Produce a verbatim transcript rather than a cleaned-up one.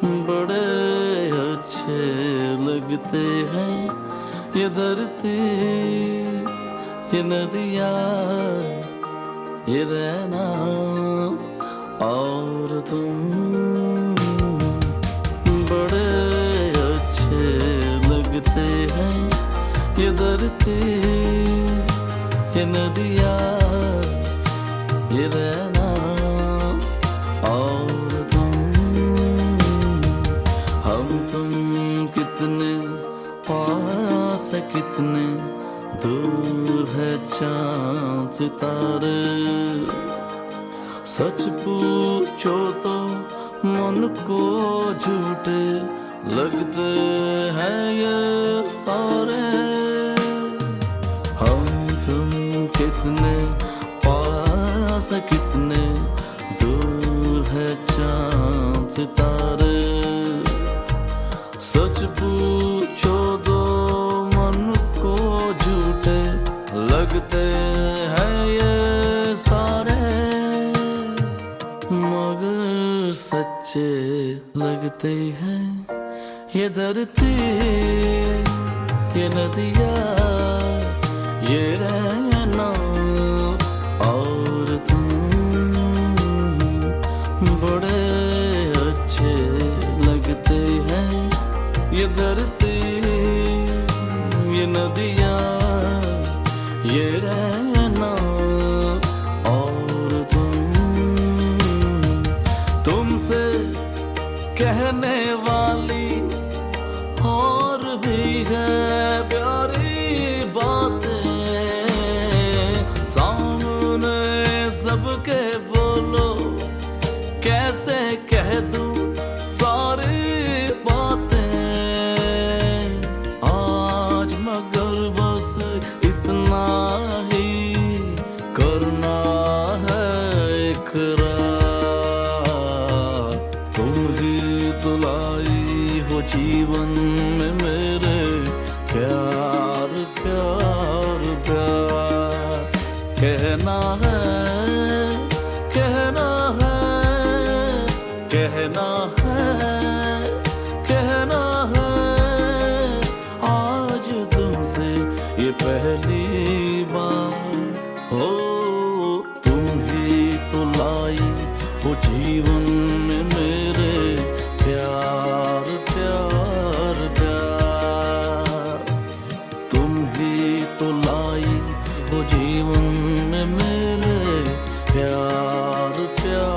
बड़े अच्छे लगते हैं ये धरती, ये नदियाँ, ये रहना और तुम। बड़े अच्छे लगते हैं ये धरती, ये नदियाँ, ये रहना और तुम। हम तुम कितने पास है, कितने दूर है चांद सितारे। सच पूछो तो मन को झूठे लगते हैं ये सारे। हम तुम कितने पास है, कितने दूर है चांद सितारे। सच पूछो तो मन को झूठे लगते हैं ये सारे, मगर सच्चे लगते हैं ये धरती, ये नदियाँ, ये रहना और तुम। बड़े अच्छे लगते हैं ये धरती, ये नदियाँ, ये रहना और तुम। तुमसे कहने वाली और भी है प्यारी बातें, सामने सबके बोलो कैसे कह दूं सारी बातें। आज मगर बस इतना ही करना है इकरार, तुम ही तो लाई हो जीवन में मेरे प्यार प्यार प्यार। कहना है, कहना है, कहना है, कहना है आज तुमसे ये पहली बार। हो तुम ही तो लाई हो जीवन में मेरे प्यार प्यार प्यार। तुम ही तो लाई हो जीवन में मेरे प्यार प्यार।